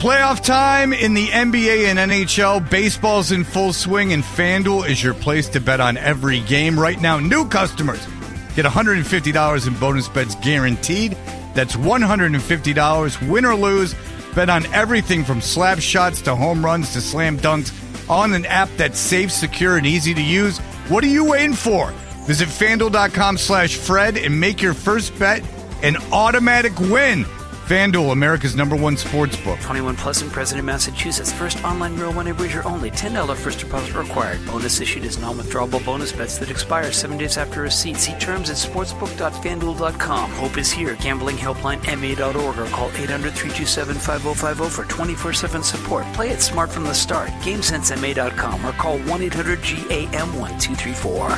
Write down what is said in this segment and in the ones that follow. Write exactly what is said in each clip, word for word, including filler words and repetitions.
Playoff time in the N B A and N H L. Baseball's in full swing, and FanDuel is your place to bet on every game. Right now, new customers get one hundred fifty dollars in bonus bets guaranteed. That's one hundred fifty dollars, win or lose. Bet on everything from slap shots to home runs to slam dunks on an app that's safe, secure, and easy to use. What are you waiting for? Visit FanDuel.com slash Fred and make your first bet an automatic win. FanDuel, America's number one sports book. twenty-one plus in President, Massachusetts. First online real money wager only. ten dollars first deposit required. Bonus issued as non-withdrawable bonus bets that expire seven days after receipt. See terms at sportsbook dot fan duel dot com. Hope is here. Gambling helpline M A dot org or call eight hundred, three two seven, five oh five oh for twenty-four seven support. Play it smart from the start. game sense M A dot com or call one eight hundred G A M one two three four.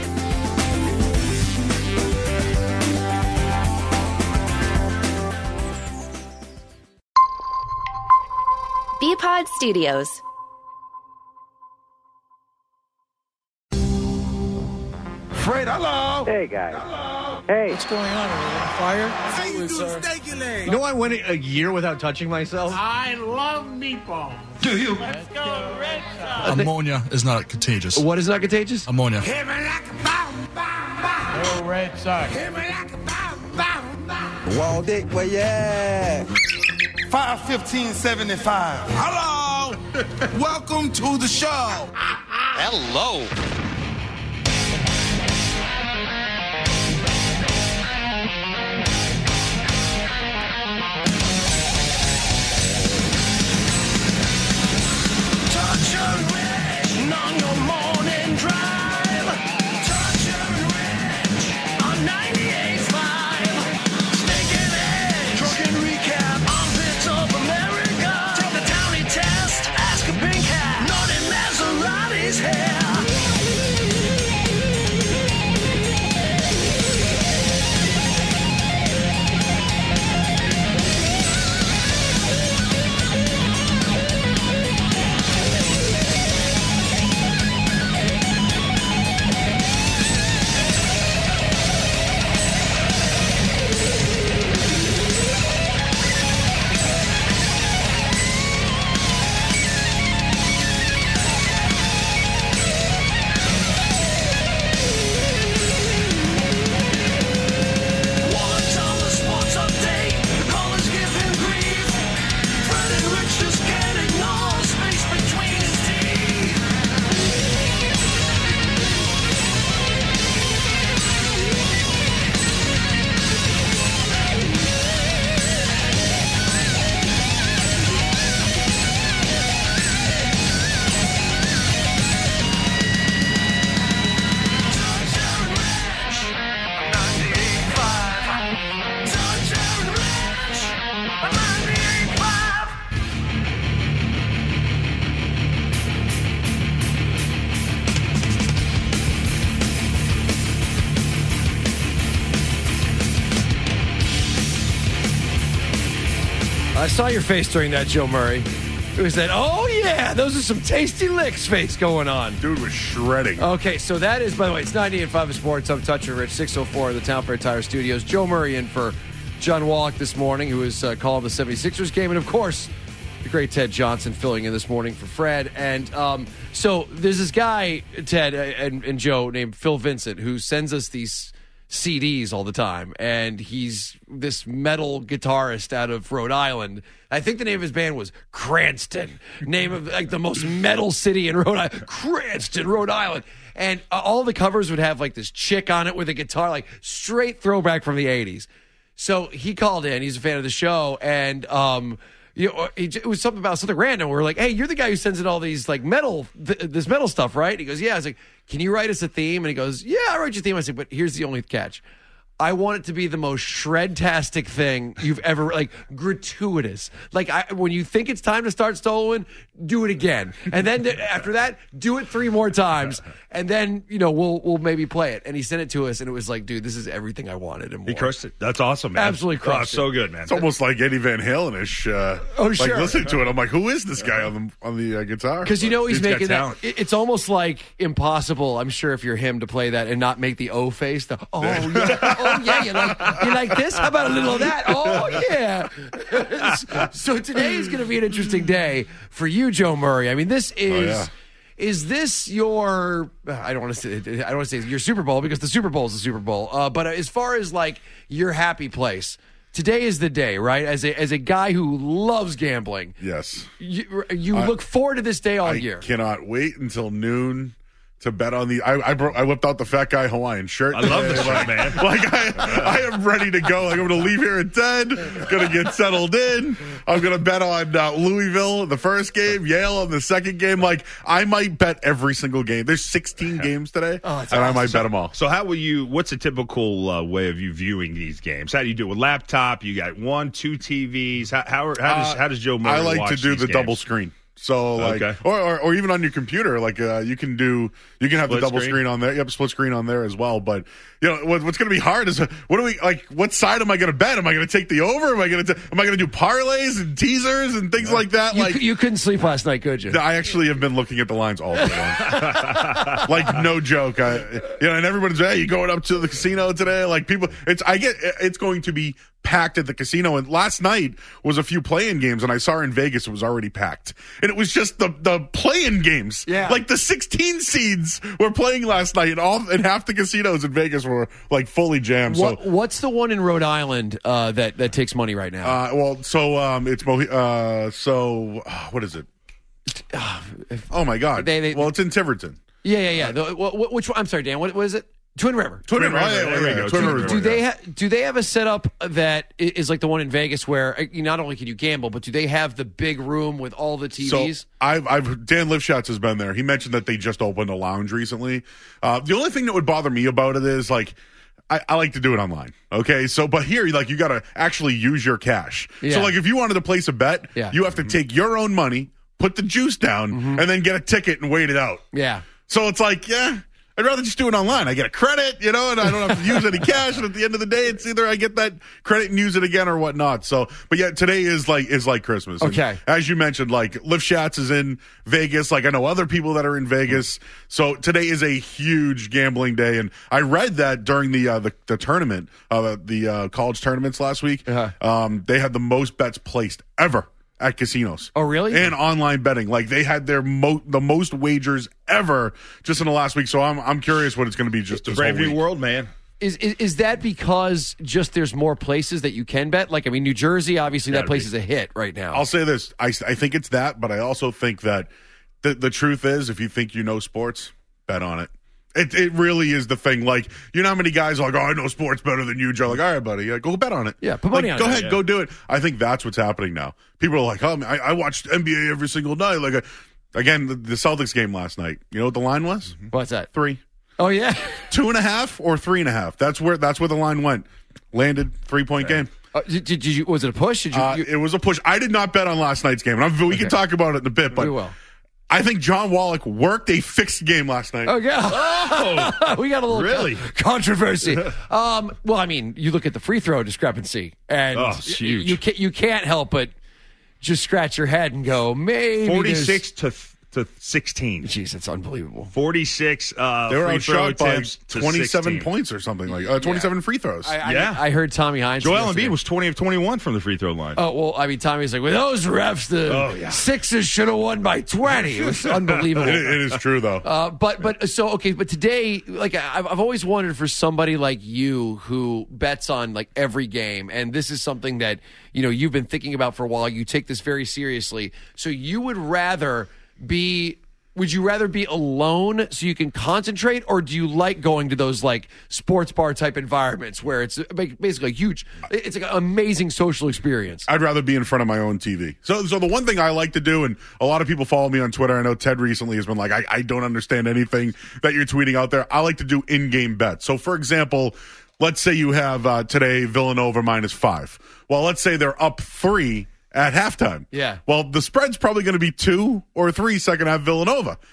B-Pod Studios. Fred, hello. Hey, guys. Hello. Hey. What's going on? Are we on fire? How you was, doing, uh, steaky leg? You know, I went a year without touching myself. I love meatballs. Do you? Let's go, Red Sox. Ammonia is not contagious. What is not contagious? Ammonia. Hit me like a bomb, bomb, bomb. Go Red Sox. Hit me like a bomb, bomb, bomb. Wall Dick, where you at? five fifteen seventy-five. Hello. Welcome to the show. Hello. Touch and reach on your morning drive. Touch and reach on ninety-eight point five. Sneaking edge. Trucking recap on bits of America. Take the townie test. Ask a pink hat. Naughty Maserati's hair. What's on the sports update? Callers give him grief. Fred and Rich just can't ignore space between his teeth. Touch and reach, ninety-eight point five. Touch and reach, ninety-eight point five. I saw your face during that, Joe Murray. It was that, oh, yeah, those are some tasty licks face going on. Dude was shredding. Okay, so that is, by the way, it's ninety-eight point five Sports. I'm Touch and Rich, six oh four of the Town Fair Tire Studios. Joe Murray in for John Wallach this morning, who is uh, calling the seventy-sixers game. And, of course, the great Ted Johnson filling in this morning for Fred. And um, so there's this guy, Ted uh, and, and Joe, named Phil Vincent, who sends us these C Ds all the time. And he's this metal guitarist out of Rhode Island. I think the name of his band was Cranston. Name of like the most metal city in Rhode Island. Cranston, Rhode Island. And uh, all the covers would have like this chick on it with a guitar, like straight throwback from the eighties. So he called in. He's a fan of the show. And um, you know, it was something about something random. We're like, hey, you're the guy who sends in all these like metal, th- this metal stuff, right? He goes, yeah. I was like, can you write us a theme? And he goes, yeah, I write you a theme. I said, but here's the only catch. I want it to be the most shred-tastic thing you've ever, like, gratuitous. Like, I, when you think it's time to start Stolen, do it again. And then th- after that, do it three more times. And then, you know, we'll we'll maybe play it. And he sent it to us, and it was like, dude, this is everything I wanted and more. He crushed it. That's awesome, man. Absolutely crushed oh, it. So good, man. It's almost like Eddie Van Halen-ish. Uh, Oh, like sure. listening to it, I'm like, who is this guy on the on the uh, guitar? Because you know he's Dude's got making that. talent. it- It's almost like impossible, I'm sure, if you're him, to play that and not make the O face. The, oh, yeah, Oh, yeah, you like, you like this? How about a little of that? Oh, yeah. So today is going to be an interesting day for you, Joe Murray. I mean, this is... Oh, yeah. Is this your? I don't want to say. I don't want to say your Super Bowl because the Super Bowl is the Super Bowl. Uh, but as far as like your happy place, today is the day, right? As a as a guy who loves gambling, Yes. you, you I- look forward to this day all I year. cannot wait until noon to bet on the. I I, bro- I whipped out the fat guy Hawaiian shirt. I love today. this like, shirt, man. Like I, I am ready to go. Like I'm going to leave here at ten. Going to get settled in. I'm going to bet on uh, Louisville the first game, Yale on the second game. Like I might bet every single game. There's sixteen games today, Oh, that's and I awesome. might bet them all. So how will you, what's a typical uh, way of you viewing these games? How do you do it with laptop? You got one, two T Vs? How, how, how, does, Uh, how does Joe Murray I like watch to do these the games? double screen. So like, Okay. or, or or even on your computer, like uh, you can do, you can have Split the double screen? screen on there. Yep, split screen on there as well. But you know what, what's going to be hard is uh, what do we like? What side am I going to bet? Am I going to take the over? Am I going to am I going to do parlays and teasers and things like that? You, Like you couldn't sleep last night, could you? I actually have been looking at the lines all day long. Like no joke. I, you know, and everybody's hey, you going up to the casino today? Like people, it's I get it's going to be packed at the casino. And last night was a few play-in games, and I saw in Vegas it was already packed, and it was just the the play-in games. Yeah. Like the sixteen seeds were playing last night, and all and half the casinos in Vegas were like fully jammed. What, So. what's the one in Rhode Island uh, that that takes money right now? Uh, well, so um, it's Mohi- uh, so uh, what is it? Oh my God! They- they- well, it's in Tiverton. yeah, yeah, yeah. The, wh- wh- which one? I'm sorry, Dan. What, what is it? Twin River. Twin River, River. Oh, yeah, there we yeah, go. Twin Do- River. Do yeah. they ha- do they have a setup that i- is like the one in Vegas where uh, you not only can you gamble, but do they have the big room with all the T Vs? So I've, I've Dan Lifshotz has been there. He mentioned that they just opened a lounge recently. Uh, the only thing that would bother me about it is like I, I like to do it online. Okay, so but here like you got to actually use your cash. Yeah. So like if you wanted to place a bet, Yeah. you have to take your own money, put the juice down, Mm-hmm. and then get a ticket and wait it out. yeah. So it's like, yeah, I'd rather just do it online. I get a credit, you know, and I don't have to use any cash. And at the end of the day, it's either I get that credit and use it again or whatnot. So, but yeah, today is like is like Christmas. And Okay. as you mentioned, like Lifshotz is in Vegas. Like I know other people that are in Vegas. So today is a huge gambling day. And I read that during the uh, the, the tournament, uh, the uh, college tournaments last week, Uh-huh. um, they had the most bets placed ever at casinos. Oh, really? And online betting. Like they had their mo- the most wagers ever just in the last week. So I'm I'm curious what it's going to be just this Brave whole new week. world, man. Is, is is that because just there's more places that you can bet? Like I mean, New Jersey, obviously that Gotta place be. is a hit right now. I'll say this. I, I think it's that, but I also think that the, the truth is if you think you know sports, bet on it. It it really is the thing. Like, you know how many guys are like, oh, I know sports better than you, Joe. Like, all right, buddy, yeah, go bet on it. Yeah, put money Like, on go it. ahead, Yeah. go do it. I think that's what's happening now. People are like, oh, man, I, I watched N B A every single night. Like, uh, again, the, the Celtics game last night. You know what the line was? What's that? Three. Oh yeah. Two and a half or three and a half. That's where that's where the line went. Landed three point game. Uh, did, did you? Was it a push? Did you? Uh, you it was a push. I did not bet on last night's game, and I'm, we can talk about it in a bit. But we will. I think John Wallach worked a fixed game last night. Oh yeah. Oh, we got a little Really? co- controversy. um, well, I mean, you look at the free throw discrepancy, and Oh, it's y- huge. you can't you can't help but just scratch your head and go, maybe there's- forty-six to to sixteen. Jeez, it's unbelievable. forty-six uh, They were free throw outshot by attempts to twenty-seven sixteen. points or something like uh, twenty-seven free throws. I, I, Yeah. I heard Tommy Hines. Joel yesterday. Embiid was twenty of twenty-one from the free throw line. Oh well, I mean, Tommy's like, with those refs, the Oh, yeah. Sixers should have won by twenty. It was unbelievable. it, it is true though. Uh, but but so okay, but today, like I've, I've always wondered for somebody like you who bets on like every game, and this is something that you know you've been thinking about for a while. You take this very seriously, so you would rather be. Would you rather be alone so you can concentrate, or do you like going to those like sports bar type environments where it's basically a huge, it's like an amazing social experience? I'd rather be in front of my own T V. So, so the one thing I like to do, and a lot of people follow me on Twitter. I know Ted recently has been like, I, I don't understand anything that you're tweeting out there. I like to do in-game bets. So, for example, let's say you have uh, today Villanova minus five. Well, let's say they're up three at halftime. Yeah. Well, the spread's probably going to be two or three second half Villanova.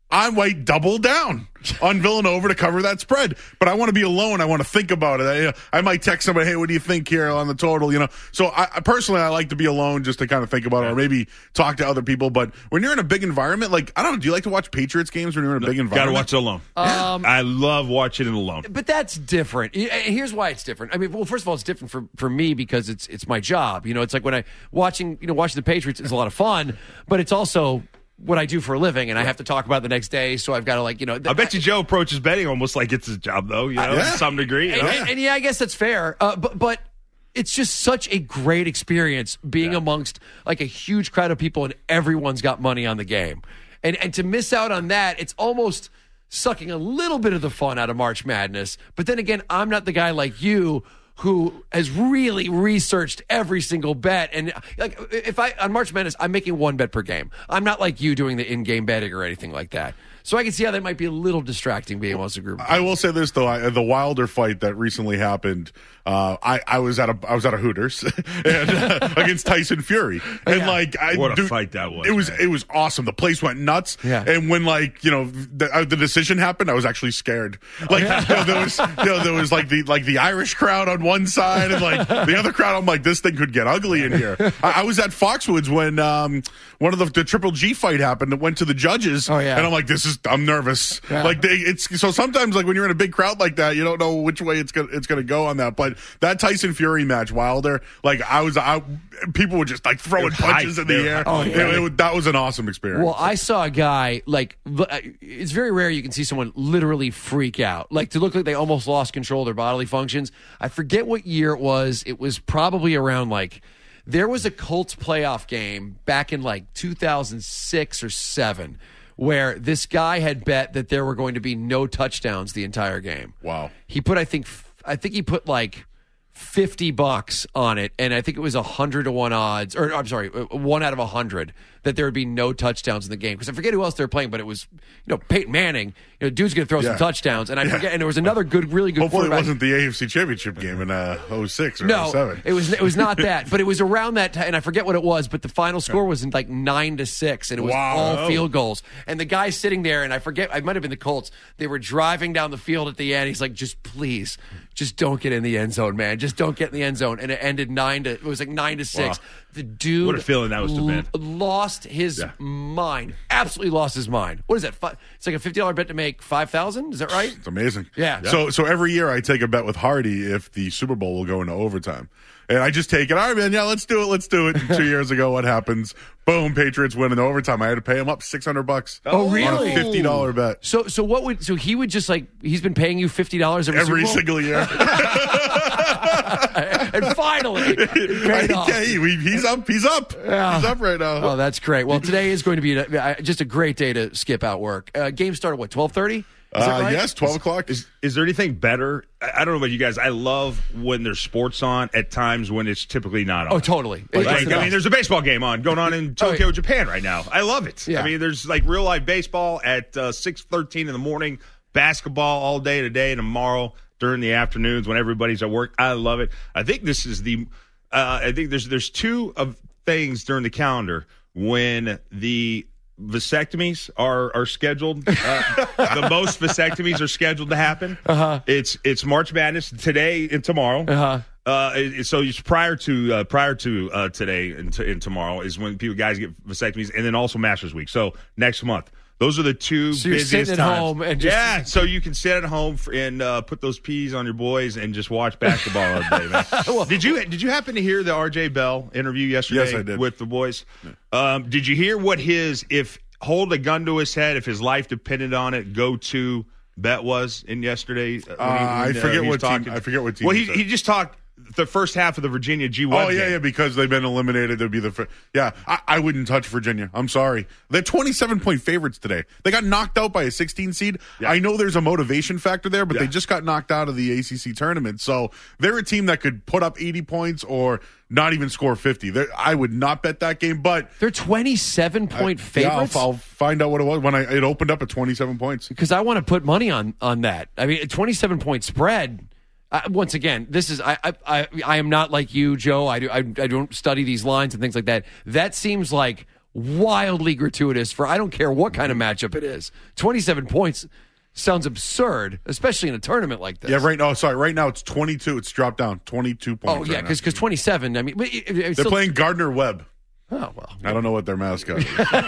I might double down on Villanova to cover that spread. But I want to be alone. I want to think about it. I, I might text somebody, hey, what do you think here on the total? You know, so I, I personally, I like to be alone just to kind of think about it, or maybe talk to other people. But when you're in a big environment, like, I don't know, do you like to watch Patriots games when you're in a big Got to environment? watch it alone. Um, I love watching it alone. But that's different. Y- Here's why it's different. I mean, well, first of all, it's different for, for me because it's it's my job. You know, it's like when I watching you know watching the Patriots is a lot of fun, but it's also what I do for a living, and I have to talk about it the next day. So I've got to like you know. Th- I bet you Joe approaches betting almost like it's his job, though. You know, yeah. to some degree. You and, know? and, and yeah, I guess that's fair. Uh, but but it's just such a great experience being Yeah. amongst like a huge crowd of people, and everyone's got money on the game, and and to miss out on that, it's almost sucking a little bit of the fun out of March Madness. But then again, I'm not the guy like you who has really researched every single bet. And like, if I on March Madness, I'm making one bet per game. I'm not like you doing the in-game betting or anything like that. So I can see how that might be a little distracting being amongst a group. I will say this though, I, the Wilder fight that recently happened, uh, I, I was at a I was at a Hooters and, uh, against Tyson Fury, and Yeah. like I, What a dude, fight that was, It was man. it was awesome. The place went nuts. Yeah. And when like you know the, uh, the decision happened, I was actually scared. Like you know, there was you know, there was like the like the Irish crowd on one side and like the other crowd. I'm like, this thing could get ugly in here. I, I was at Foxwoods when um, one of the, the Triple G fight happened. It went to the judges. Oh, yeah. And I'm like, this is I'm nervous. Yeah. Like they, it's so sometimes like when you're in a big crowd like that, you don't know which way it's gonna it's gonna go on that. But that Tyson Fury match, Wilder, like I was, I people were just like throwing It was punches hyped. in the They were air. hyped. Oh, It- yeah. it was- that was an awesome experience. Well, I saw a guy, like, l- uh, it's very rare you can see someone literally freak out. Like, to look like they almost lost control of their bodily functions. I forget what year it was. It was probably around, like, there was a Colts playoff game back in, like, two thousand six or seven where this guy had bet that there were going to be no touchdowns the entire game. Wow. He put, I think, f- I think he put, like, fifty bucks on it, and I think it was a hundred to one odds, or I'm sorry, one out of a hundred that there would be no touchdowns in the game. Because I forget who else they were playing, but it was you know Peyton Manning. You know, dude's going to throw Yeah. some touchdowns, and I forget. And there was another good, really good. Hopefully it quarterback. wasn't the A F C Championship game in uh, oh six or No, oh seven. it was it was not that, but it was around that time, and I forget what it was. But the final score was in like nine to six, and it was Wow. all field goals. And the guy sitting there, and I forget, I might have been the Colts. They were driving down the field at the end. He's like, "Just please, just don't get in the end zone, man. Just don't get in the end zone." And it ended nine to it was like nine to six. Wow. The dude, What a feeling that must have been. l- lost his Yeah. mind. Absolutely lost his mind. What is that? Fi- It's like a fifty dollar bet to make five thousand. Is that right? It's amazing. Yeah. So so every year I take a bet with Hardy if the Super Bowl will go into overtime. And I just take it, all right, man, yeah, let's do it, let's do it. And two years ago, what happens? Boom, Patriots win in overtime. I had to pay him up six hundred bucks. Oh, On really? a fifty dollar bet. So, so what would so he would just like he's been paying you fifty dollars every, Every Super Bowl? single year. and finally, it paid off. Okay, he- he's up, he's up. Yeah. He's up right now. Oh, that's great. Well, today is going to be a, just a great day to skip out work. Uh, game started what twelve thirty? Is that Uh, right? yes, twelve o'clock. Is, is there anything better? I, I don't know about you guys. I love when there's sports on at times when it's typically not on. Oh, totally. Like, It's the I mean, best. there's a baseball game on going on in Tokyo, Oh, yeah. Japan right now. I love it. Yeah. I mean, there's like real life baseball at uh, six thirteen in the morning, basketball all day today and tomorrow during the afternoons when everybody's at work. I love it. I think this is the. Uh, I think there's there's two of things during the calendar when the vasectomies are are scheduled. Uh, the most vasectomies are scheduled to happen. Uh-huh. It's it's March Madness today and tomorrow. Uh-huh. Uh, it- so it's prior to uh, prior to uh, today and, t- and tomorrow is when people guys get vasectomies, and then also Masters Week. So next month, those are the two So you're busiest sitting at times. home and just- yeah, so you can sit at home for, and uh, put those peas on your boys and just watch basketball all day. Man. did you did you happen to hear the R J Bell interview yesterday? Yes, I did. With the boys. Um, did you hear what his if hold a gun to his head if his life depended on it go to bet was in yesterday? Uh, when he- I when, uh, forget he was what team- talking- I forget what team Well, he he said. he just talked the first half of the Virginia G Web Oh, yeah, game. yeah, because they've been eliminated. They'll be the. Fir- yeah, I, I wouldn't touch Virginia. I'm sorry. They're twenty-seven point favorites today. They got knocked out by a sixteen seed. Yeah. I know there's a motivation factor there, but Yeah. they just got knocked out of the A C C tournament. So they're a team that could put up eighty points or not even score fifty. They're, I would not bet that game, but. They're twenty-seven point Yeah, I'll, favorites. I'll find out what it was when I, it opened up at twenty-seven points. Because I want to put money on on that. I mean, a twenty-seven point spread. Uh, once again, this is I, I I I am not like you, Joe. I do I, I don't study these lines and things like that. That seems like wildly gratuitous for I don't care what kind of matchup it is. twenty-seven points sounds absurd, especially in a tournament like this. Yeah, right now, sorry, right now it's twenty-two. It's dropped down twenty-two points. Oh, yeah, because right twenty-seven, I mean. It, it, They're still, playing Gardner Webb. Oh, well. I don't know what their mascot is.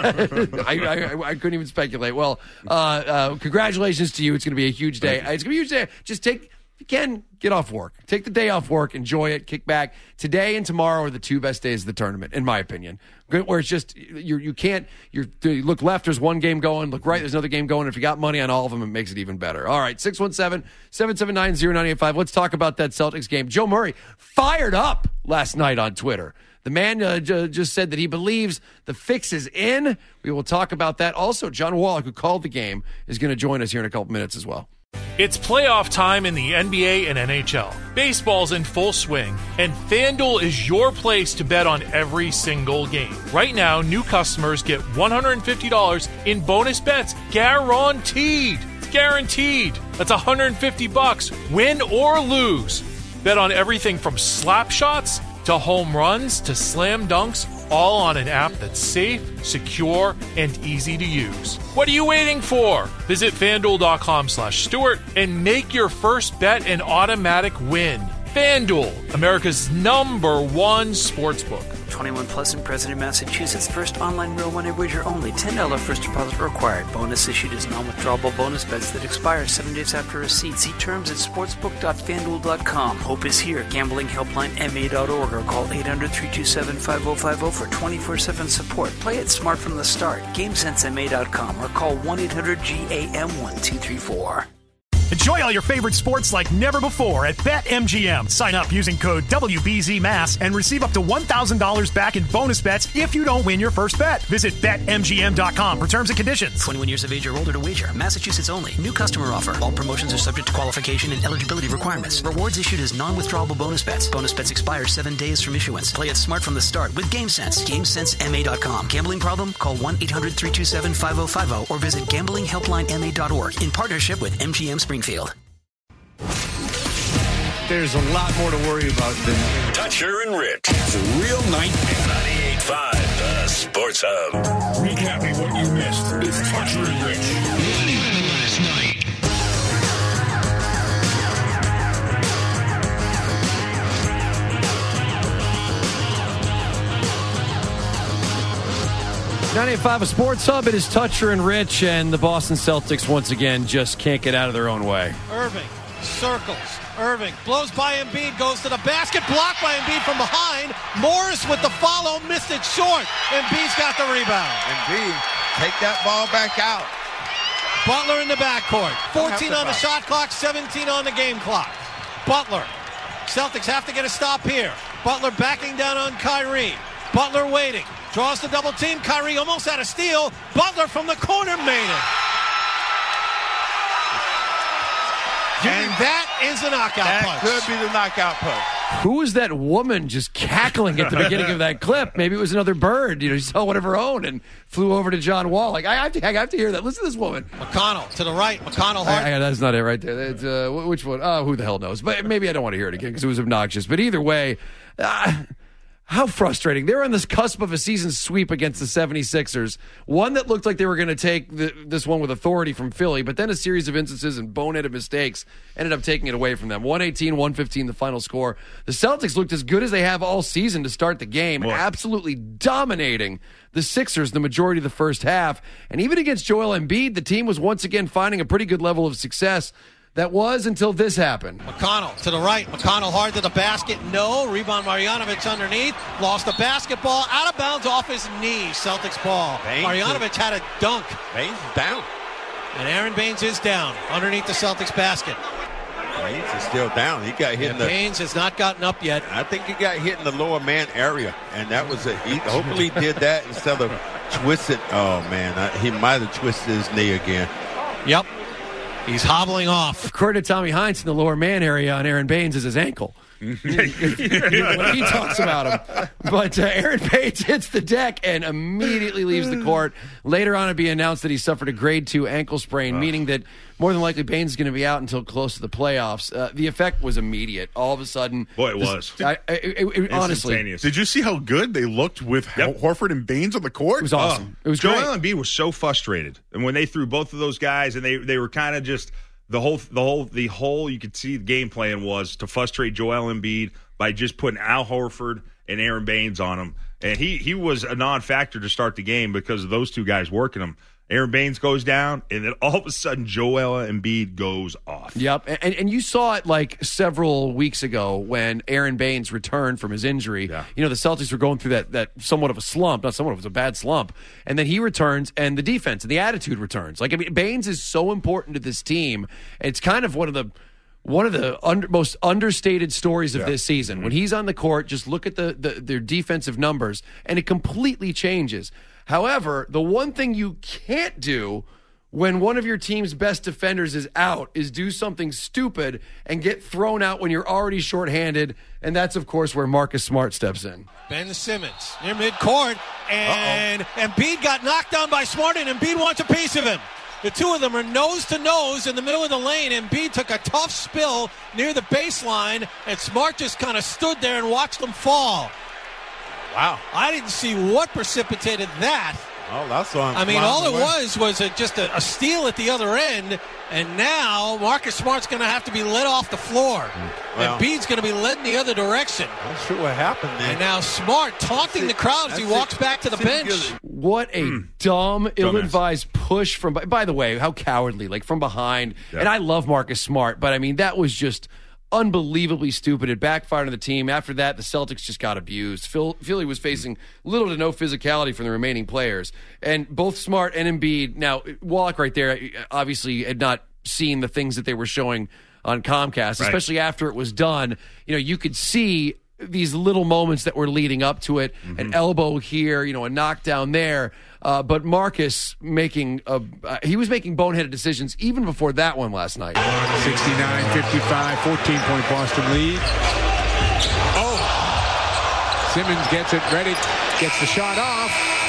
I, I, I couldn't even speculate. Well, uh, uh, congratulations to you. It's going to be a huge day. It's going to be a huge day. Just take, if you can, get off work. Take the day off work. Enjoy it. Kick back. Today and tomorrow are the two best days of the tournament, in my opinion. Where it's just, you you can't, you're, you look left, there's one game going. Look right, there's another game going. If you got money on all of them, it makes it even better. All right, six one seven, seven seven nine, zero nine eight five. Let's talk about that Celtics game. Joe Murray fired up last night on Twitter. The man uh, j- just said that he believes the fix is in. We will talk about that. Also, John Wallach, who called the game, is going to join us here in a couple minutes as well. It's playoff time in the N B A and N H L. Baseball's in full swing, and FanDuel is your place to bet on every single game. Right now, new customers get one hundred fifty dollars in bonus bets guaranteed. It's guaranteed. That's one hundred fifty bucks, win or lose. Bet on everything from slap shots to home runs to slam dunks, all on an app that's safe, secure, and easy to use. What are you waiting for? Visit FanDuel.com slash Stewart and make your first bet an automatic win. FanDuel, America's number one sportsbook. twenty-one plus and present in Massachusetts. First online real money wager only. ten dollars first deposit required. Bonus issued as non-withdrawable bonus bets that expire seven days after receipt. See terms at sportsbook dot fan duel dot com. Hope is here. Gambling helpline M A dot org or call eight hundred, three two seven, five oh five oh for twenty-four seven support. Play it smart from the start. game sense M A dot com or call one eight hundred G A M one two three four. Enjoy all your favorite sports like never before at BetMGM. Sign up using code W B Z M A S and receive up to one thousand dollars back in bonus bets if you don't win your first bet. Visit Bet M G M dot com for terms and conditions. twenty-one years of age or older to wager. Massachusetts only. New customer offer. All promotions are subject to qualification and eligibility requirements. Rewards issued as non-withdrawable bonus bets. Bonus bets expire seven days from issuance. Play it smart from the start with GameSense. game sense M A dot com. Gambling problem? Call one eight hundred, three two seven, five oh five oh or visit gambling helpline M A dot org in partnership with M G M Springfield. There's a lot more to worry about than Toucher and Rich. It's a real nightmare. ninety-eight point five, the Sports Hub. Recapping what you missed. It's Toucher and Rich. What happened last night? ninety-eight point five, a Sports Hub. It is Toucher and Rich, and the Boston Celtics once again just can't get out of their own way. Irving circles. Irving blows by Embiid, goes to the basket, blocked by Embiid from behind. Morris with the follow, missed it short. Embiid's got the rebound. Embiid, take that ball back out. Butler in the backcourt. fourteen on the shot clock, seventeen on the game clock. Butler. Celtics have to get a stop here. Butler backing down on Kyrie. Butler waiting. Draws the double team. Kyrie almost had a steal. Butler from the corner made it. And that is a knockout that punch. That could be the knockout punch. Who was that woman just cackling at the beginning of that clip? Maybe it was another bird. You know, she saw one of her own and flew over to John Wall. Like, I have to, I have to hear that. Listen to this woman. McConnell to the right. McConnell hard. I, I, that's not it right there. It's, uh, which one? Oh, who the hell knows? But maybe I don't want to hear it again because it was obnoxious. But either way, uh, how frustrating. They're on this cusp of a season sweep against the seventy-sixers. One that looked like they were going to take the, this one with authority from Philly, but then a series of instances and boneheaded mistakes ended up taking it away from them. one eighteen, one fifteen, the final score. The Celtics looked as good as they have all season to start the game, Boy. absolutely dominating the Sixers the majority of the first half. And even against Joel Embiid, the team was once again finding a pretty good level of success. That was until this happened. McConnell to the right. McConnell hard to the basket. No. Rebound Marjanovic underneath. Lost the basketball. Out of bounds off his knee. Celtics ball. Baines Marjanovic had a dunk. Baines is down. And Aaron Baines is down underneath the Celtics basket. Baines is still down. He got hit and in the... Baines has not gotten up yet. I think he got hit in the lower man area. And that was a... He, hopefully he did that instead of twisted. Oh, man. I, he might have twisted his knee again. Yep. He's hobbling off. According to Tommy Hines, in the lower man area on Aaron Baines is his ankle. when he talks about him. But uh, Aaron Baines hits the deck and immediately leaves the court. Later on, it'd be announced that he suffered a grade two ankle sprain, meaning that more than likely Baines is going to be out until close to the playoffs. Uh, the effect was immediate. All of a sudden, boy, it was. I, I, it, it, honestly, did you see how good they looked with yep. Horford and Baines on the court? It was awesome. Oh, it was Joel great. Embiid was so frustrated, and when they threw both of those guys, and they they were kind of just the whole the whole the whole you could see the game plan was to frustrate Joel Embiid by just putting Al Horford and Aaron Baines on him, and he he was a non-factor to start the game because of those two guys working him. Aaron Baines goes down, and then all of a sudden, Joel Embiid goes off. Yep, and and you saw it like several weeks ago when Aaron Baines returned from his injury. Yeah. You know, the Celtics were going through that that somewhat of a slump. Not somewhat, it was a bad slump. And then he returns, and the defense and the attitude returns. Like, I mean, Baines is so important to this team. It's kind of one of the one of the under, most understated stories of yeah. this season. Mm-hmm. When he's on the court, just look at the, the their defensive numbers, and it completely changes. However, the one thing you can't do when one of your team's best defenders is out is do something stupid and get thrown out when you're already shorthanded, and that's, of course, where Marcus Smart steps in. Ben Simmons near midcourt, and Embiid got knocked down by Smart, and Embiid wants a piece of him. The two of them are nose to nose in the middle of the lane. Embiid took a tough spill near the baseline, and Smart just kind of stood there and watched them fall. Wow. I didn't see what precipitated that. Oh, that's on. I mean, all it was was a, just a, a steal at the other end, and now Marcus Smart's going to have to be led off the floor. Well, and Embiid's going to be led in the other direction. Not sure what happened there. And now Smart taunting the crowd as he walks back to the bench. What a mm. dumb, ill-advised push from, by the way, how cowardly, like from behind. Yeah. And I love Marcus Smart, but I mean, that was just unbelievably stupid. It backfired on the team. After that, the Celtics just got abused. Phil, Philly was facing little to no physicality from the remaining players. And both Smart and Embiid, now, Wallach right there obviously had not seen the things that they were showing on Comcast, right. Especially after it was done. You know, you could see these little moments that were leading up to it, mm-hmm. an elbow here, you know, a knockdown there. Uh, but Marcus making a, uh, he was making boneheaded decisions even before that one last night. sixty-nine fifty-five, fourteen-point Boston lead. Oh! Simmons gets it ready, gets the shot off.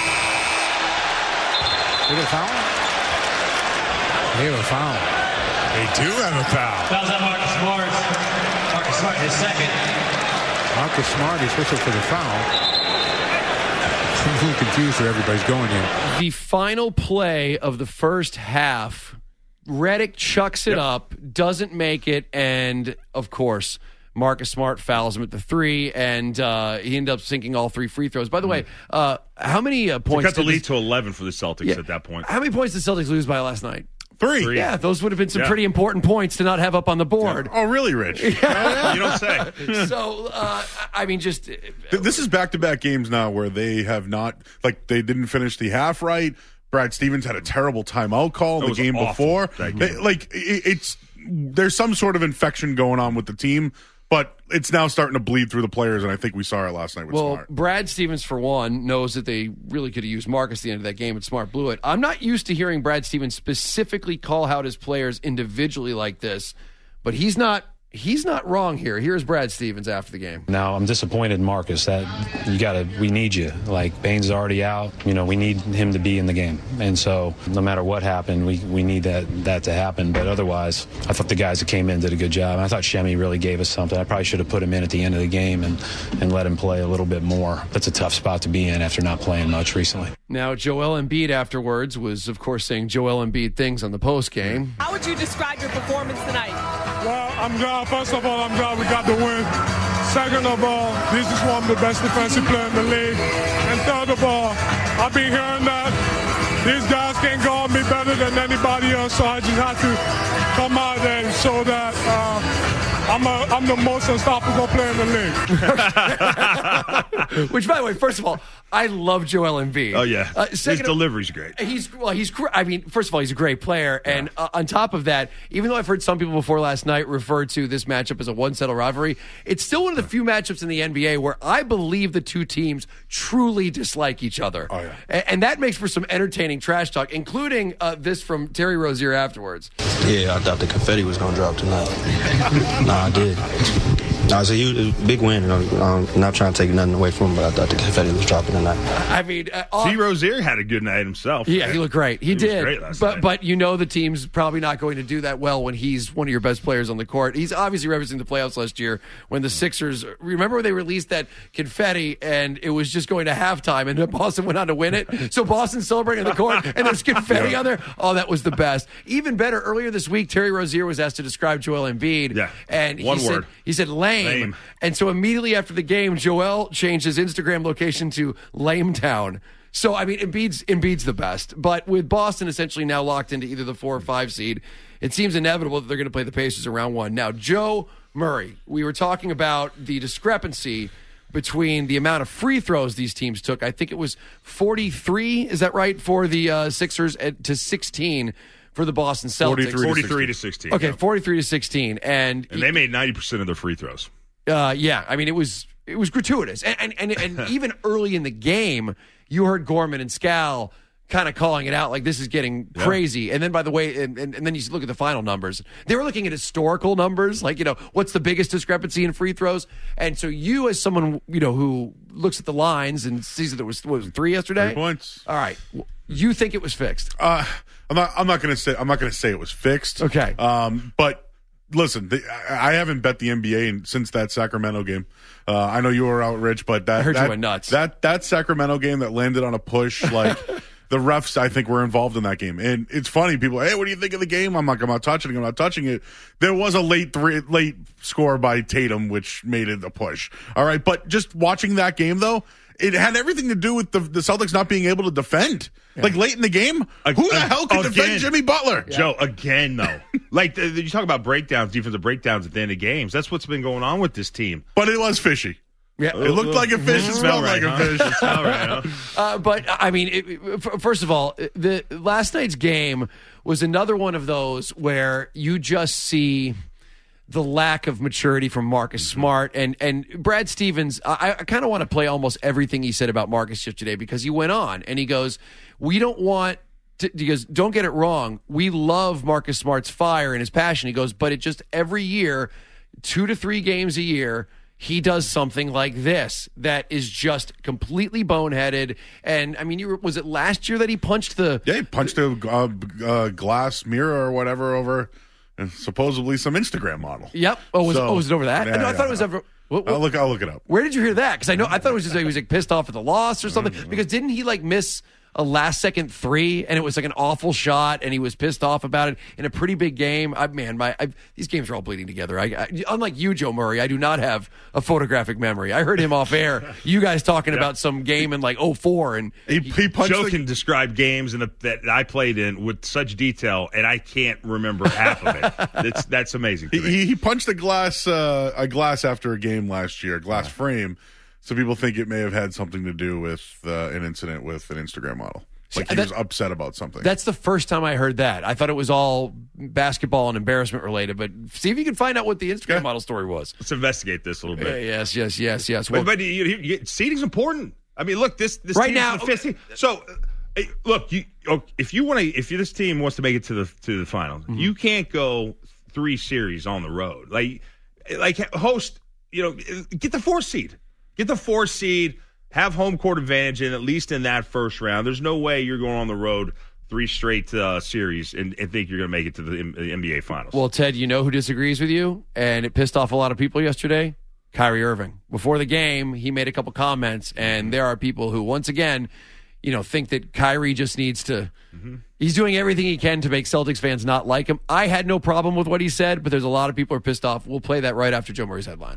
Did a foul? They have a foul. They do have a foul. Foul's on Marcus Smart. Marcus Smart, his second. Marcus Smart is whistled for the foul. I'm a little confused where everybody's going here. The final play of the first half, Redick chucks it yep. up, doesn't make it, and, of course, Marcus Smart fouls him at the three, and uh, he ended up sinking all three free throws. By the mm-hmm. way, uh, how many uh, points? They cut the lead this... to eleven for the Celtics yeah. at that point. How many points did the Celtics lose by last night? Three. Three. Yeah, those would have been some yeah. pretty important points to not have up on the board. Yeah. Oh, really, Rich? Yeah. You don't say. So, uh, I mean, just... This is back-to-back games now where they have not... Like, they didn't finish the half right. Brad Stevens had a terrible timeout call in the game before. Game. They, like, it, it's... There's some sort of infection going on with the team, but it's now starting to bleed through the players, and I think we saw it last night with well, Smart. Brad Stevens, for one, knows that they really could have used Marcus at the end of that game, and Smart blew it. I'm not used to hearing Brad Stevens specifically call out his players individually like this, but he's not he's not wrong here. Here's Brad Stevens after the game. Now, I'm disappointed, Marcus, that you got to, we need you. Like, Baines is already out. You know, we need him to be in the game. And so, no matter what happened, we, we need that, that to happen. But otherwise, I thought the guys that came in did a good job. And I thought Shemi really gave us something. I probably should have put him in at the end of the game and, and let him play a little bit more. That's a tough spot to be in after not playing much recently. Now, Joel Embiid afterwards was, of course, saying Joel Embiid things on the postgame. How would you describe your performance tonight? Well, I'm glad. First of all, I'm glad we got the win. Second of all, this is one of the best defensive players in the league. And third of all, I've been hearing that these guys can guard me better than anybody else, so I just have to come out there and show that uh, I'm, a, I'm the most unstoppable player in the league. Which, by the way, first of all, I love Joel Embiid. Oh, yeah. Uh, His delivery's great. He's well. He's. I mean, first of all, he's a great player, yeah. and uh, on top of that, even though I've heard some people before last night refer to this matchup as a one-settle rivalry, it's still one of the few matchups in the N B A where I believe the two teams truly dislike each other. Oh, yeah. and, and that makes for some entertaining trash talk, including uh, this from Terry Rozier afterwards. Yeah, I thought the confetti was going to drop tonight. Nah, I did. No, it's a huge, big win. You know, um, not trying to take nothing away from him, but I thought the confetti was dropping tonight. I mean, uh, T. Rozier had a good night himself. Yeah, he looked great. He, he did. Was great last but night. but you know the team's probably not going to do that well when he's one of your best players on the court. He's obviously representing the playoffs last year when the Sixers. Remember when they released that confetti and it was just going to halftime and then Boston went on to win it. So Boston's celebrating on the court and there's confetti Yeah. on there. Oh, that was the best. Even better, earlier this week, Terry Rozier was asked to describe Joel Embiid. Yeah. And he One said, word. he said lame. Lame. And so immediately after the game, Joel changed his Instagram location to Lame Town. So, I mean, Embiid's, Embiid's the best. But with Boston essentially now locked into either the four or five seed, it seems inevitable that they're going to play the Pacers in round one. Now, Joe Murray, we were talking about the discrepancy between the amount of free throws these teams took. I think it was forty-three, is that right, for the uh, Sixers at, to sixteen for the Boston Celtics. forty-three to sixteen. Okay, yeah. forty-three to sixteen. And, And they made ninety percent of their free throws. uh, yeah, I mean, it was it was gratuitous. And and, and, and even early in the game, you heard Gorman and Scal kind of calling it out like this is getting Yeah. crazy. And then, by the way, and, and, and then you look at the final numbers. They were looking at historical numbers, like, you know, what's the biggest discrepancy in free throws? And so you, as someone, you know, who looks at the lines and sees that there was, what was it, three yesterday? Three points. All right. You think it was fixed? Uh, I'm not. I'm not going to say. I'm not going to say it was fixed. Okay. Um, but listen, the, I I haven't bet the N B A in, since that Sacramento game. Uh, I know you were out, Rich, but that I heard you that, went nuts. That that Sacramento game that landed on a push, like the refs, I think, were involved in that game. And it's funny, people. Hey, what do you think of the game? I'm like, I'm not touching it. I'm not touching it. There was a late three, late score by Tatum, which made it a push. All right, but just watching that game though, it had everything to do with the, the Celtics not being able to defend. Yeah. Like late in the game, who the hell could Again. defend Jimmy Butler? Joe, again, though. like, the, the- you talk about breakdowns, defensive breakdowns at the end of games. That's what's been going on with this team. But it was fishy. Yeah, It looked like a fish. It smelled like right, a huh? fish. It smelled right, huh? Uh, but I mean, it, it- f- first of all, the last night's game was another one of those where you just see the lack of maturity from Marcus Smart and and Brad Stevens. I, I kind of want to play almost everything he said about Marcus yesterday because he went on and he goes, "We don't want." To, he goes, "Don't get it wrong. We love Marcus Smart's fire and his passion." He goes, "But it just every year, two to three games a year." He does something like this that is just completely boneheaded. And I mean, you were, was it last year that he punched the? Yeah, he punched a uh, uh, glass mirror or whatever over uh, supposedly some Instagram model. Yep. Oh, was, So, oh, was it over that? yeah, no, I yeah, thought it was yeah. over. What, what, I'll look. I'll look it up. Where did you hear that? Because I know I thought it was just like he was like pissed off at the loss or something. Mm-hmm. Because didn't he like miss a last second three and it was like an awful shot and he was pissed off about it in a pretty big game? I, man, my I, these games are all bleeding together. I, I, unlike you, Joe Murray, I do not have a photographic memory. I heard him off air. You guys talking Yeah. about some game in like oh four and he, he punched. Joe the, can describe games in the, that I played in with such detail, and I can't remember half of it. That's, that's amazing. To he, me. he he punched a glass uh, a glass after a game last year, a glass frame. So people think it may have had something to do with uh, an incident with an Instagram model. Like he that- was upset about something. That's the first time I heard that. I thought it was all basketball and embarrassment related, but see if you can find out what the Instagram Okay. model story was. Let's investigate this a little Yeah, bit. yes, yes, yes, yes. Well, But, but you, you, you, seeding's important. I mean, look, this this Right team's now- in the fifth seed. So, uh, hey, look, you oh, if you want to, if you, this team wants to make it to the to the finals, Mm-hmm. you can't go three series on the road. Like, like host, you know, get the four seed, get the four seed. Have home court advantage in at least in that first round. There's no way you're going on the road three straight uh, series and, and think you're going to make it to the, M- the N B A Finals. well, Ted, you know who disagrees with you, and it pissed off a lot of people yesterday? Kyrie Irving. Before the game, he made a couple comments, and there are people who, once again, you know, think that Kyrie just needs to. Mm-hmm. He's doing everything he can to make Celtics fans not like him. I had no problem with what he said, but there's a lot of people who are pissed off. We'll play that right after Joe Murray's headlines.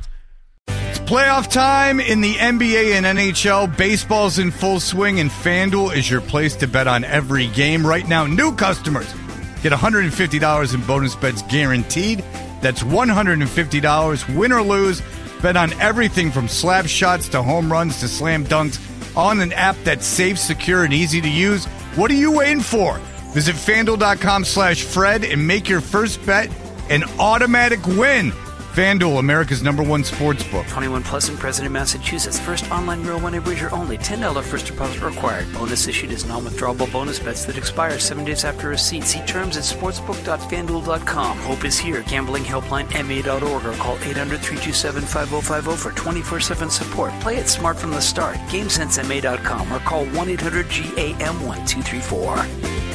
Playoff time in the N B A and N H L. Baseball's in full swing, and FanDuel is your place to bet on every game. Right now, new customers get one hundred fifty dollars in bonus bets guaranteed. That's one hundred fifty dollars, win or lose. Bet on everything from slap shots to home runs to slam dunks on an app that's safe, secure, and easy to use. What are you waiting for? Visit FanDuel.com slash Fred and make your first bet an automatic win. FanDuel, America's number one sports book. twenty-one plus and present in Massachusetts. First online real money wager only. ten dollars first deposit required. Bonus issued as non-withdrawable bonus bets that expire seven days after receipt. See terms at sportsbook dot fan duel dot com. Hope is here. Gambling helpline M A dot org or call eight hundred, three two seven, five oh five oh for twenty-four seven support. Play it smart from the start. game sense M A dot com or call one eight hundred G A M one two three four.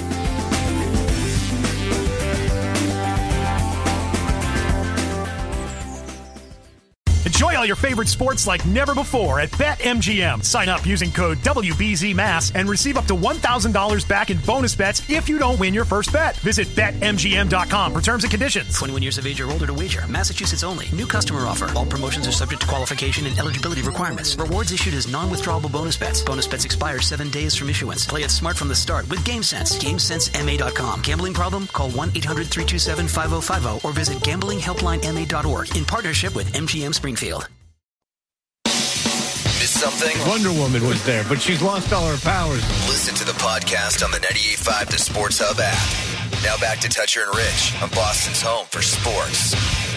Enjoy all your favorite sports like never before at BetMGM. Sign up using code W B Z M A S and receive up to one thousand dollars back in bonus bets if you don't win your first bet. Visit Bet M G M dot com for terms and conditions. twenty-one years of age or older to wager. Massachusetts only. New customer offer. All promotions are subject to qualification and eligibility requirements. Rewards issued as non-withdrawable bonus bets. Bonus bets expire seven days from issuance. Play it smart from the start with GameSense. game sense M A dot com. Gambling problem? Call one eight hundred, three two seven, five oh five oh or visit gambling helpline M A dot org in partnership with M G M Springfield. Missed something? Wonder Woman was there, but she's lost all her powers. Listen to the podcast on the ninety-eight point five The Sports Hub app. Now back to Toucher and Rich on Boston's home for sports.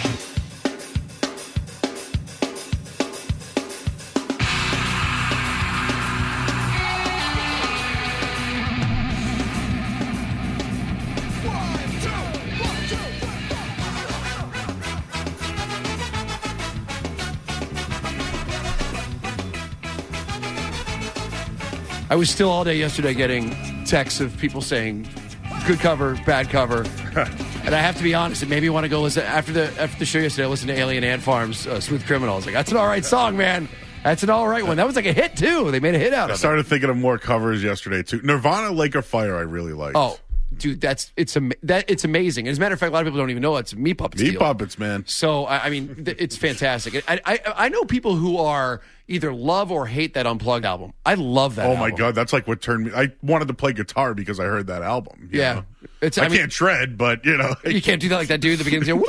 I was still all day yesterday getting texts of people saying, good cover, bad cover. And I have to be honest, it made me want to go listen. After the after the show yesterday, I listened to Alien Ant Farm's uh, Smooth Criminal. I was like, that's an all right song, man. That's an all right one. That was like a hit, too. They made a hit out I of it. I started thinking of more covers yesterday, too. Nirvana, Lake of Fire, I really liked. Oh, dude, that's it's am- that it's amazing. As a matter of fact, a lot of people don't even know it's Meat Puppets. Meat deal. Puppets, man. So I, I mean, th- it's fantastic. I, I I know people who are either love or hate that Unplugged album. I love that. Oh album. my god, that's like what turned me. I wanted to play guitar because I heard that album. you Yeah, know? it's. I, I mean, can't shred, but you know, you can't do that like that dude at the beginning.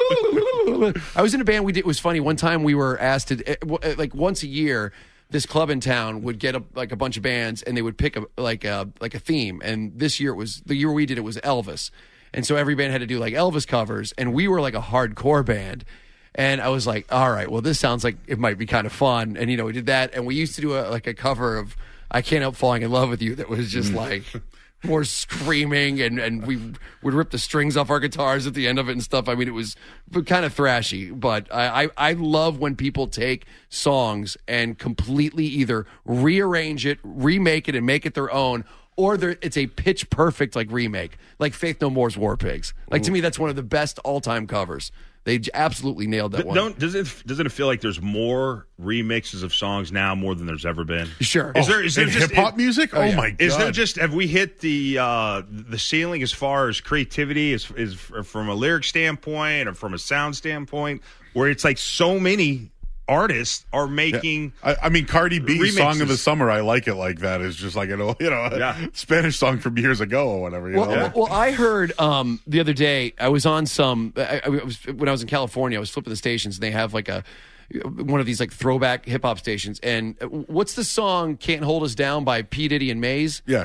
I was in a band. We did. It was funny. One time we were asked to, like, once a year, this club in town would get a, like a bunch of bands and they would pick a like a like a theme. And this year it was the year we did it was Elvis, and so every band had to do like Elvis covers, and we were like a hardcore band. And I was like, all right, well, this sounds like it might be kind of fun. And, you know, we did that. And we used to do a, like a cover of I Can't Help Falling in Love with You that was just like more screaming. And, and we would rip the strings off our guitars at the end of it and stuff. I mean, it was kind of thrashy. But I, I, I love when people take songs and completely either rearrange it, remake it, and make it their own. Or it's a pitch perfect like remake, like Faith No More's War Pigs. Like, to me, that's one of the best all time covers. They absolutely nailed that one. Don't, does it doesn't it feel like there's more remixes of songs now more than there's ever been? Sure. Is there is there in just hip hop music? Oh, yeah. my god! Is there just have we hit the uh, the ceiling as far as creativity, is is from a lyric standpoint or from a sound standpoint, where it's like so many artists are making. Yeah. I, I mean, Cardi B's remixes. "Song of the Summer," I like it like that. Is just like an old, you know, yeah. Spanish song from years ago or whatever. You well, know? well, well, I heard um, the other day. I was on some. I, I was when I was in California. I was flipping the stations, and they have like a one of these like throwback hip hop stations. And what's the song "Can't Hold Us Down" by P. Diddy and Maze? Yeah.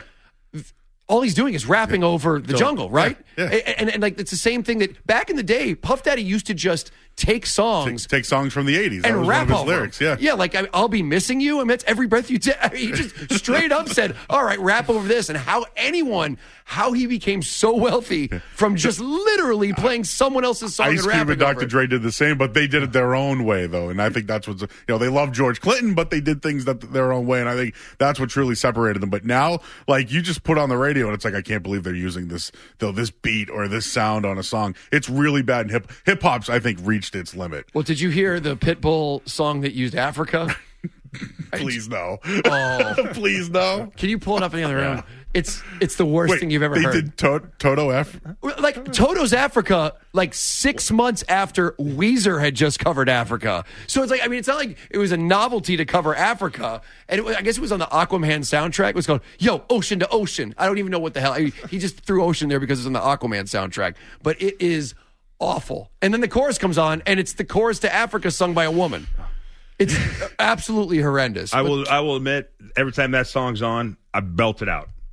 All he's doing is rapping yeah. over the so, jungle, right? Yeah, yeah. And, and, and like it's the same thing that back in the day, Puff Daddy used to just take songs, take, take songs from the eighties and that was rap one of his over lyrics. them. Yeah, yeah. Like I, I'll be missing you, and that's every breath you take. I mean, he just straight up said, "All right, rap over this," and how anyone, how he became so wealthy from just literally playing someone else's song Ice and rapping Cube and Doctor over it. Dre did the same, but they did it their own way, though. And I think that's what's, you know, they love George Clinton, but they did things that their own way. And I think that's what truly separated them. But now, like, you just put on the radio and it's like, I can't believe they're using this, though, this beat or this sound on a song. It's really bad. And hip hip hop's, I think, reached its limit. Well, did you hear the Pitbull song that used Africa? Please no. Oh, please no. Can you pull it up in the other room? It's it's the worst Wait, thing you've ever they heard. They did to- Toto F. Like Toto's Africa, like six months after Weezer had just covered Africa. So it's like, I mean, it's not like it was a novelty to cover Africa. And it was, I guess it was on the Aquaman soundtrack. It was called Yo Ocean to Ocean. I don't even know what the hell. I mean, he just threw Ocean there because it's on the Aquaman soundtrack. But it is awful. And then the chorus comes on, and it's the chorus to Africa sung by a woman. It's absolutely horrendous. I will I will admit, every time that song's on, I belt it out.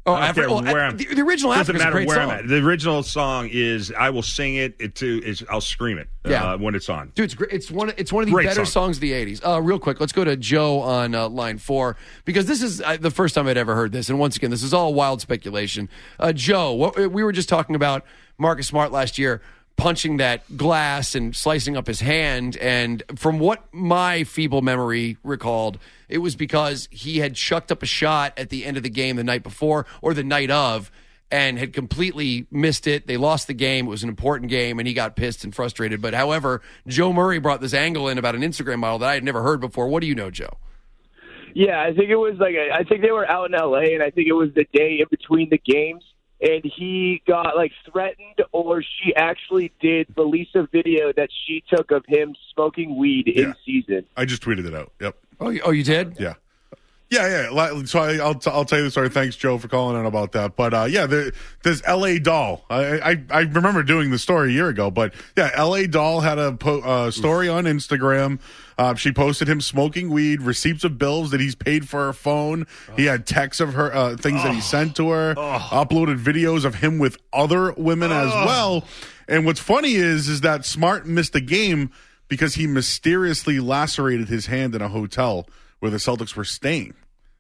Oh, I don't care Afri- well, where I- I'm. the- the original doesn't Africa's a matter great where song. I'm at. The original song is I will sing it. It to is I'll scream it. Yeah. Uh, when it's on. Dude, it's great. It's one. It's one of the Great better song. songs of the eighties. Uh, real quick, let's go to Joe on uh, line four because this is uh, the first time I'd ever heard this, and once again, this is all wild speculation. Uh, Joe, what, we were just talking about Marcus Smart last year punching that glass and slicing up his hand, and from what my feeble memory recalled, it was because he had chucked up a shot at the end of the game the night before or the night of, and had completely missed it. They lost the game. It was an important game, and he got pissed and frustrated. But however, Joe Murray brought this angle in about an Instagram model that I had never heard before. What do you know, Joe? Yeah, I think it was like a, I think they were out in L A, and I think it was the day in between the games, and he got like threatened, or she actually did release a video that she took of him smoking weed in Yeah. season. I just tweeted it out. Yep. Oh, you, oh, you did? Yeah. Yeah, yeah. Li- So I, I'll t- I'll tell you the story. Thanks, Joe, for calling in about that. But uh, yeah, there, there's L A Doll. I, I I remember doing the story a year ago. But yeah, L A Doll had a po- uh, story on Instagram. Uh, she posted him smoking weed, receipts of bills that he's paid for her phone. He had texts of her uh, things that he sent to her. Uploaded videos of him with other women as well. And what's funny is is that Smart missed a game because he mysteriously lacerated his hand in a hotel where the Celtics were staying.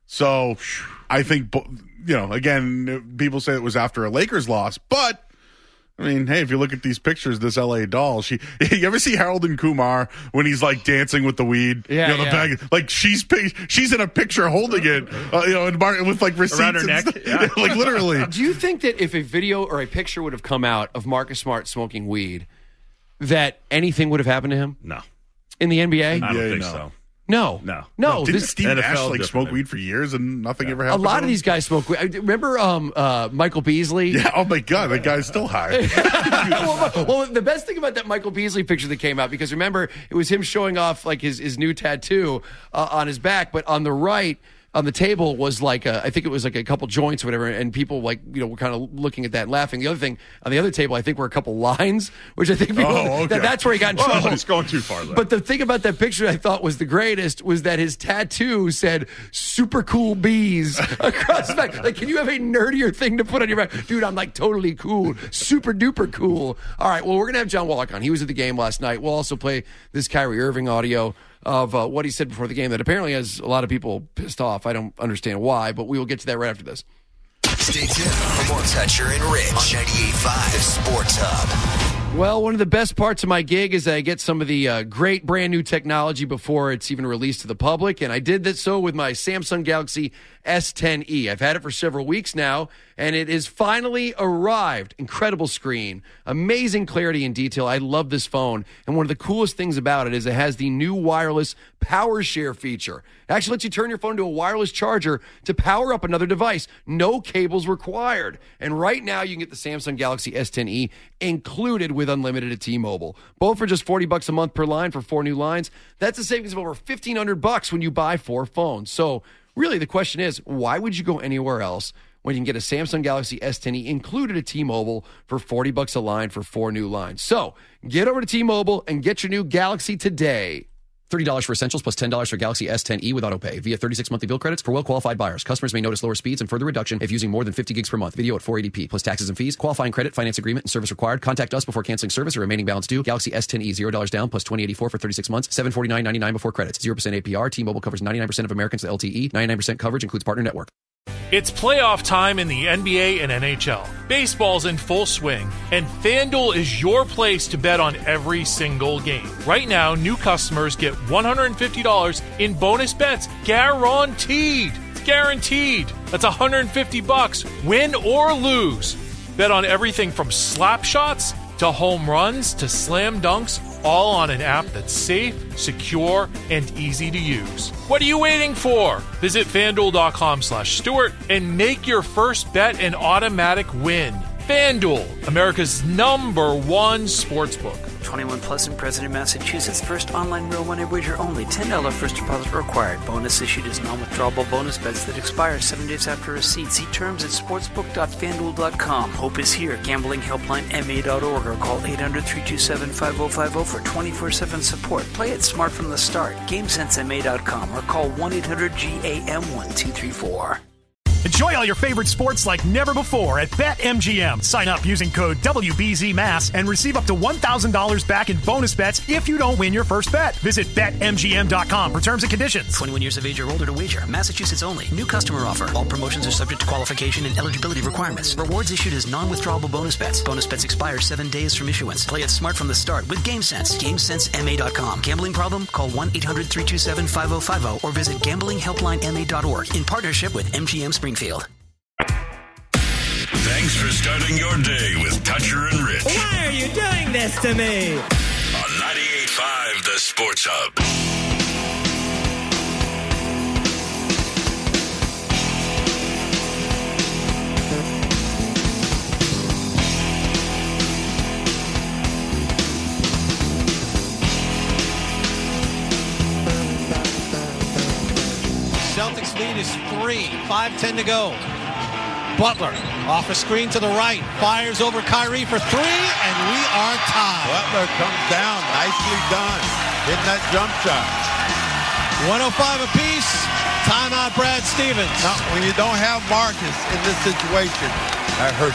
So I think, bo- you know, again, people say it was after a Lakers loss, but I mean, hey, if you look at these pictures, this L A Doll, she, you ever see Harold and Kumar when he's like dancing with the weed? Yeah, you know, the yeah. bag, like she's pic- she's in a picture holding it, uh, you know, and Mar- with like receipts Around her and neck? stuff. Yeah. Like literally. Do you think that if a video or a picture would have come out of Marcus Smart smoking weed, that anything would have happened to him? No. In the N B A? I don't Yeah, think no. so. No. No. No. Didn't this- Steve N F Nash L like different, smoke man. weed for years and nothing ever a happened? lot to of him? these guys smoke weed. I- Remember um, uh, Michael Beasley? Yeah. Oh my God, that guy's still high. well, well, the best thing about that Michael Beasley picture that came out, because remember, it was him showing off like his, his new tattoo uh, on his back, but on the right, on the table was like a, I think it was like a couple joints or whatever, and people like, you know, were kind of looking at that and laughing. The other thing on the other table, I think, were a couple lines, which I think people, Oh, okay. that, that's where he got in Oh, trouble. it's going too far. Though. But the thing about that picture I thought was the greatest was that his tattoo said "super cool bees" across the back. Like, can you have a nerdier thing to put on your back? Dude, I'm like totally cool, super duper cool. All right, well, we're going to have John Wallach on. He was at the game last night. We'll also play this Kyrie Irving audio of uh, what he said before the game that apparently has a lot of people pissed off. I don't understand why, but we will get to that right after this. Stay tuned for more Toucher and Rich on ninety-eight point five Sports Hub. Well, one of the best parts of my gig is I get some of the uh, great brand new technology before it's even released to the public, and I did that so with my Samsung Galaxy S ten e. I've had it for several weeks now, and it has finally arrived. Incredible screen, amazing clarity and detail. I love this phone, and one of the coolest things about it is it has the new wireless power share feature. It actually lets you turn your phone to a wireless charger to power up another device. No cables required. And right now you can get the Samsung Galaxy S ten e included with unlimited at T-Mobile. Both for just forty bucks a month per line for four new lines. That's a savings of over fifteen hundred bucks when you buy four phones. So really the question is, why would you go anywhere else when you can get a Samsung Galaxy S ten e included at T-Mobile for forty bucks a line for four new lines? So get over to T-Mobile and get your new Galaxy today. thirty dollars for Essentials plus ten dollars for Galaxy S ten e with AutoPay via thirty-six monthly bill credits for well-qualified buyers. Customers may notice lower speeds and further reduction if using more than fifty gigs per month. Video at four eighty p plus taxes and fees. Qualifying credit, finance agreement, and service required. Contact us before canceling service or remaining balance due. Galaxy S ten e, zero dollars down plus twenty eighty-four for thirty-six months. seven forty-nine ninety-nine before credits. zero percent A P R. T-Mobile covers ninety-nine percent of Americans with L T E. ninety-nine percent coverage includes partner network. It's playoff time in the N B A and N H L. Baseball's in full swing, and FanDuel is your place to bet on every single game. Right now, new customers get one hundred fifty dollars in bonus bets guaranteed. It's guaranteed. That's one hundred fifty bucks, win or lose. Bet on everything from slap shots to home runs to slam dunks, all on an app that's safe, secure, and easy to use. What are you waiting for? Visit FanDuel.com slash Stewart and make your first bet an automatic win. FanDuel, America's number one sportsbook. twenty-one plus and present in Massachusetts. First online real money wager only. ten dollars first deposit required. Bonus issued as non-withdrawable bonus bets that expire seven days after receipt. See terms at sportsbook dot fanduel dot com. Hope is here. Gambling helpline M A dot org or call eight hundred, three two seven, five oh five oh for twenty-four seven support. Play it smart from the start. Game sense M A dot com or call one eight hundred G A M one two three four. Enjoy all your favorite sports like never before at BetMGM. Sign up using code W B Z M A S and receive up to one thousand dollars back in bonus bets if you don't win your first bet. Visit Bet M G M dot com for terms and conditions. twenty-one years of age or older to wager. Massachusetts only. New customer offer. All promotions are subject to qualification and eligibility requirements. Rewards issued as non-withdrawable bonus bets. Bonus bets expire seven days from issuance. Play it smart from the start with GameSense. GameSense M A dot com. Gambling problem? Call one eight hundred three two seven five zero five zero or visit gambling helpline M A dot org in partnership with M G M Springfield. Thanks for starting your day with Toucher and Rich. Why are you doing this to me? On ninety-eight point five, The Sports Hub. Celtics lead is three. five ten to go. Butler off a screen to the right. Fires over Kyrie for three, and we are tied. Butler comes down. Nicely done. Hitting that jump shot. one oh five apiece. Timeout, Brad Stevens. Now, when you don't have Marcus in this situation, that hurts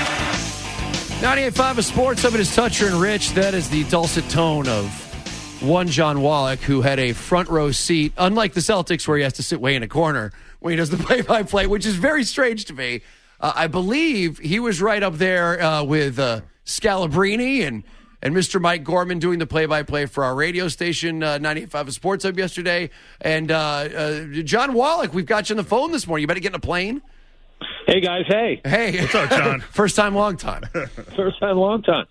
you. ninety-eight point five of Sports Hub. It is Toucher and Rich. That is the dulcet tone of one John Wallach, who had a front row seat, unlike the Celtics, where he has to sit way in a corner when he does the play-by-play, which is very strange to me. Uh, I believe he was right up there uh, with uh, Scalabrini and, and Mister Mike Gorman doing the play-by-play for our radio station, uh, ninety-eight point five of Sports Hub yesterday. And uh, uh, John Wallach, we've got you on the phone this morning. You better get in a plane. Hey, guys. Hey. Hey. What's up, John? First time, long time. First time, long time.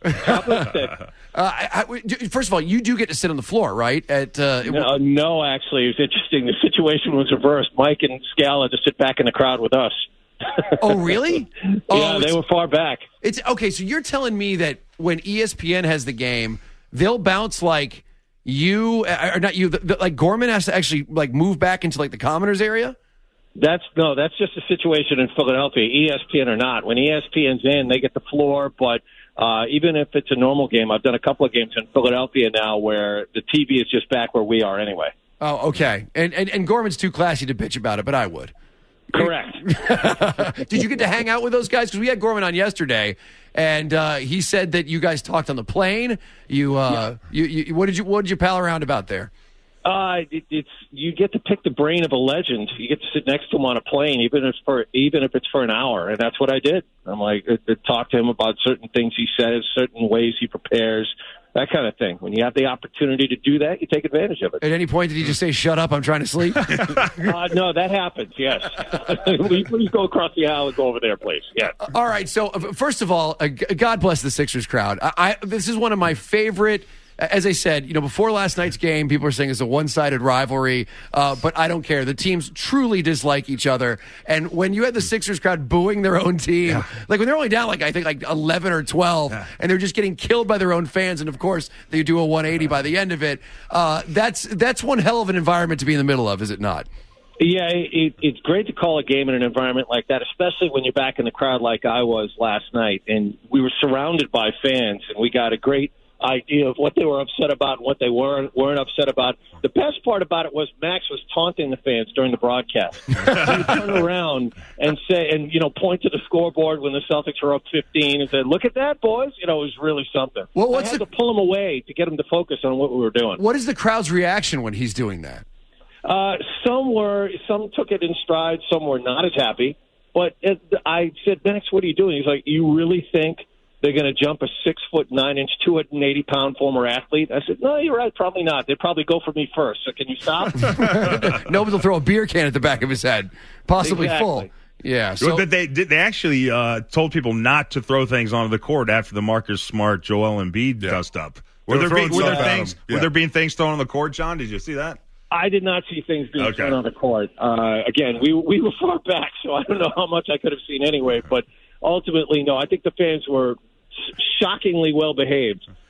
uh, I, I, first of all, you do get to sit on the floor, right? At uh, no, no, actually, it was interesting. The situation was reversed. Mike and Scala to sit back in the crowd with us. Oh, really? yeah, oh, they were far back. It's okay. So you're telling me that when E S P N has the game, they'll bounce like you, or not you, the, the, like Gorman has to actually like move back into like the commoners area? That's no, that's just a situation in Philadelphia, E S P N or not. When E S P N's in, they get the floor, but uh, even if it's a normal game, I've done a couple of games in Philadelphia now where the T V is just back where we are anyway. Oh, okay. And and, and Gorman's too classy to bitch about it, but I would. Correct. Did you get to hang out with those guys? Because we had Gorman on yesterday, and uh, he said that you guys talked on the plane. You, uh, you, you, what did you, what did you pal around about there? Uh, it, it's you get to pick the brain of a legend. You get to sit next to him on a plane, even if for even if it's for an hour, and that's what I did. I'm like, I, I talk to him about certain things he says, certain ways he prepares, that kind of thing. When you have the opportunity to do that, you take advantage of it. At any point, did he just say, "Shut up, I'm trying to sleep"? uh, no, that happens. Yes. please, please go across the aisle and go over there, please. Yeah. All right. So, uh, first of all, uh, God bless the Sixers crowd. I, I this is one of my favorite. As I said, you know, before last night's game, people are saying it's a one-sided rivalry, uh, but I don't care. The teams truly dislike each other. And when you had the Sixers crowd booing their own team, yeah. like when they're only down, like I think, like eleven or twelve, yeah. and they're just getting killed by their own fans, and of course they do a one eighty by the end of it. Uh, that's that's one hell of an environment to be in the middle of, is it not? Yeah, it, it's great to call a game in an environment like that, especially when you're back in the crowd like I was last night, and we were surrounded by fans, and we got a great idea of what they were upset about and what they weren't weren't upset about. The best part about it was Max was taunting the fans during the broadcast. He would turn around and say, and you know, point to the scoreboard when the Celtics were up fifteen and said, "Look at that, boys!" You know, it was really something. Well, what's I had the... to pull him away to get him to focus on what we were doing. What is the crowd's reaction when he's doing that? Uh, some were, some took it in stride. Some were not as happy. But it, I said, "Max, what are you doing?" He's like, "You really think they're going to jump a six foot nine inch, two hundred eighty pound former athlete?" I said, "No, you're right. Probably not. They'd probably go for me first. So can you stop?" Nobody will throw a beer can at the back of his head, possibly exactly. full. Yeah. So well, they they actually uh, told people not to throw things onto the court after the Marcus Smart, Joel Embiid yeah. dust up. Were there, be, were, there things, yeah. were there being things thrown on the court, John? Did you see that? I did not see things being okay. thrown on the court. Uh, again, we we were far back, so I don't know how much I could have seen anyway. But ultimately, no. I think the fans were shockingly well behaved.